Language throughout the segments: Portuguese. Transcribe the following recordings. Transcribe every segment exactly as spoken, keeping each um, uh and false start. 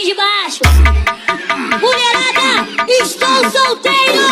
de baixo. Mulherada, estou solteiro.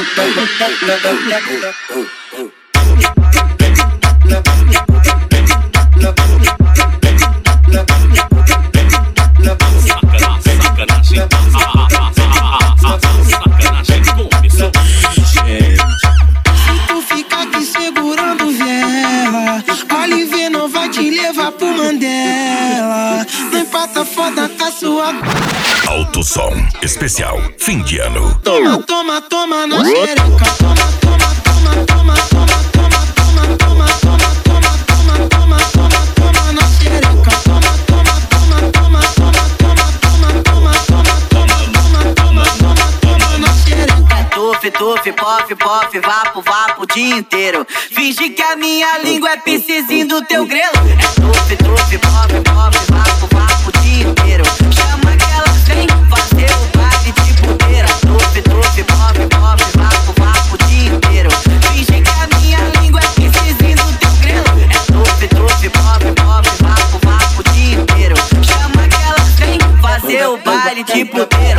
Pro Mandela, não empata foda com a sua. Alto Som Especial Fim de Ano. Toma, toma, toma na xereca. Toma, toma, toma, toma, toma, toma, toma, toma, toma, toma, toma, toma, toma na xereca. Toma, toma, toma, toma, toma, toma, toma, toma, toma, toma, toma, toma na xereca. Tuf, tuf, pof, pof, vapo, vapo o dia inteiro. Finge que a minha língua é piscizinho do teu grelo. É tuf, tuf, pof, pof, vapo, vapo o dia inteiro. Chama que elas vêm fazer o baile de puteira. Tuf, tuf, pof, pof, vapo, vapo o dia inteiro. Finge que a minha língua é piscizinho do teu grelo. É tuf, tuf, pof, pof, vapo, vapo o dia inteiro. Chama que elas vêm fazer o baile de puteira.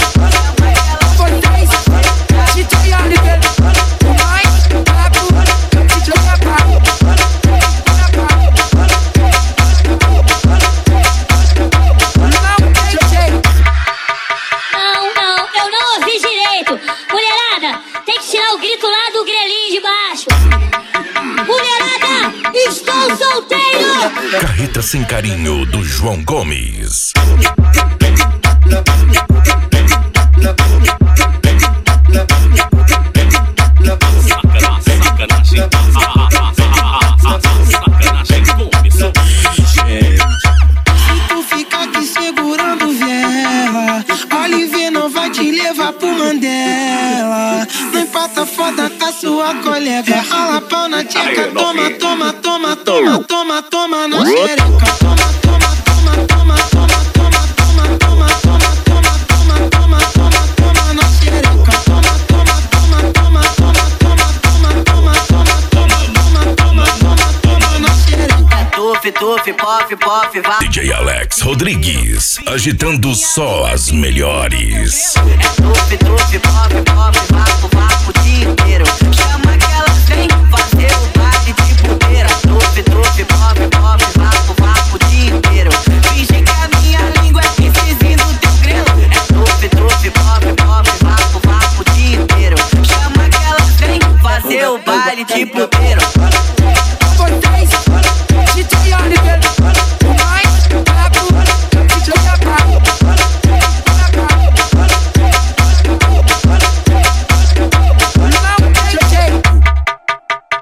Carreta Sem Carinho do João Gomes. Se tu ficar aqui segurando vela, Oliver não vai te levar pro Mandela. Não empata foda com a sua colega. Rala pau na tcheca. Toma, toma, toma, toma, toma, toma na xereca. Toma, toma, toma, toma, toma, toma, toma, toma, toma, toma, toma, toma, toma na xereca. Toma, toma, toma, toma, toma, toma, toma, toma, toma, toma, toma, toma na xereca. Tuf, tuf, pof, pof, vapo. D J Alex Rodrigues, agitando só as melhores. É tuf, tuf, pof, pof, vapo, vapo o dia inteiro. Chama que elas vêm